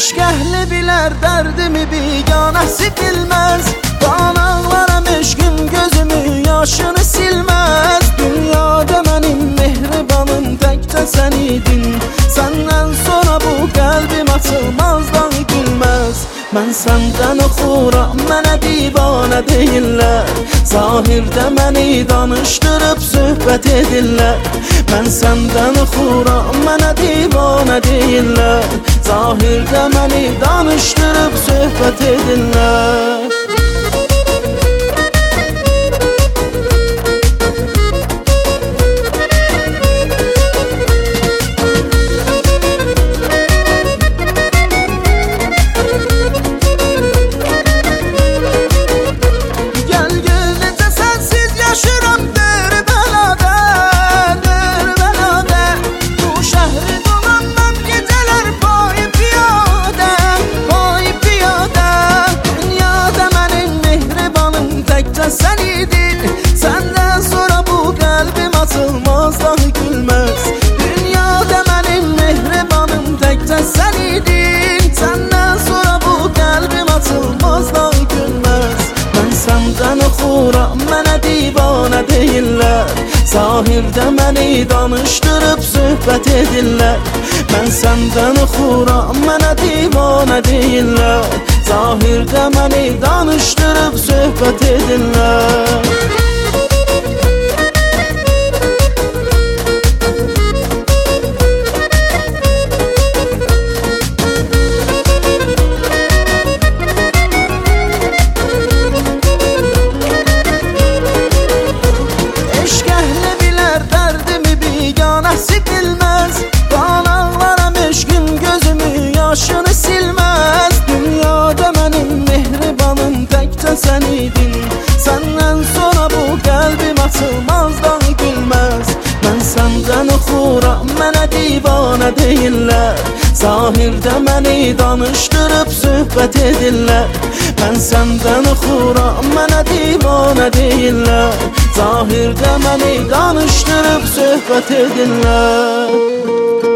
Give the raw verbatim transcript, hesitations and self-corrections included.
Eşq əhli bilər dərdimi, biganəsi bilməz. Qanağlarım eşqim gözümü yaşını silməz. Dünyada mənim mehribanım təkcə sən idin. Səndən sonra bu qəlbim açılmazdan gülməz. Mən səndən oxuram, mənə divanə deyirlər. Zahirdə məni danışdırıb söhbət edirlər. Mən səndən oxuram, mənə divanə deyirlər. Zahirdə məni danışdırıb söhbət edirlər. Sen idin, senden sonra bu kalbim açılmaz dahi gülmez. Dünyada benim mehribanım tekçe sen idin. Senden sonra bu kalbim açılmaz dahi gülmez. Ben senden oxuram, mənə divanə deyirlər. Zahirdə məni danışdırıb söhbət edirlər. Mən səndən oxuram, mənə divanə deyirlər. Zahirdə məni danışdırıb söhbət edirlər. Eşq əhli bilər dərdimi, biganəsi bilməz. Qanağlarım eşqim gözümü yaşını silməz. Dünyada mənim mehribanım təkcə sən idin. Səndən sonra bu qəlbim açılmazdan gülməz. Mən səndən oxuram, mənə divanə deyirlər. Zahirdə məni danışdırıb söhbət edirlər. Mən səndən oxuram, mənə divanə deyirlər. Zahirdə məni danışdırıb söhbət edirlər.